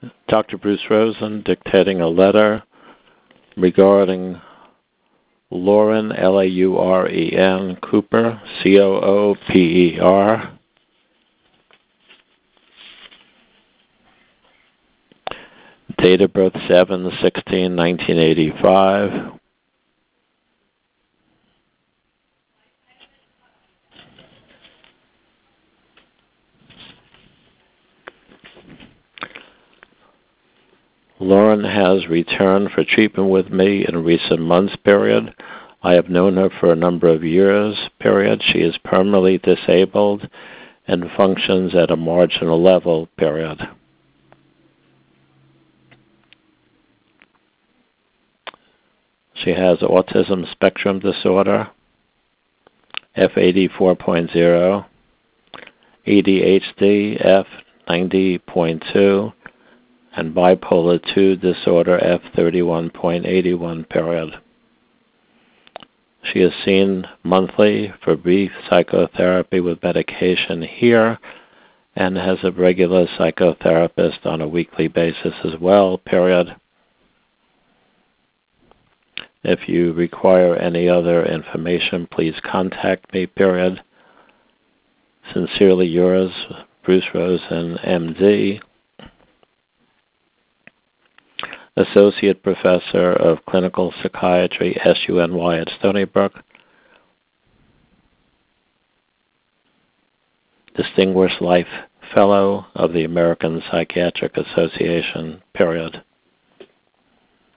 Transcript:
Dr. Bruce Rosen dictating a letter regarding Lauren, Lauren Cooper, Cooper. Date of birth 7/16/1985. Lauren has returned for treatment with me in recent months, period. I have known her for a number of years, period. She is permanently disabled and functions at a marginal level, period. She has autism spectrum disorder, F84.0, ADHD, F90.2, and bipolar II disorder, F31.81, period. She is seen monthly for brief psychotherapy with medication here and has a regular psychotherapist on a weekly basis as well, period. If you require any other information, please contact me, period. Sincerely yours, Bruce Rosen, MD, Associate Professor of Clinical Psychiatry, SUNY at Stony Brook, Distinguished Life Fellow of the American Psychiatric Association, period.